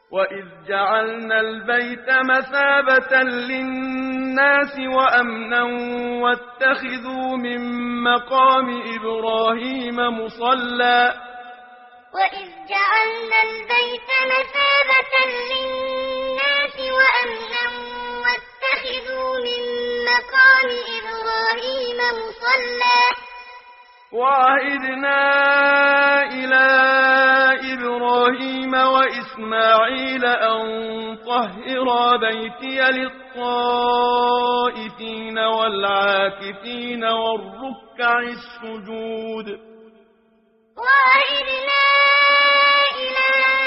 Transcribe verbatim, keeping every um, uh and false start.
وإذ جعلنا البيت مثابة للناس وأمنا واتخذوا من مقام إبراهيم مصلى وإذ جعلنا البيت مثابة للناس وأمنا واتخذوا من مقام إبراهيم مصلى وعهدنا إلى إبراهيم وإسماعيل أن طهرا بيتي للطائفين والعاكفين والركع السجود وعهدنا إلى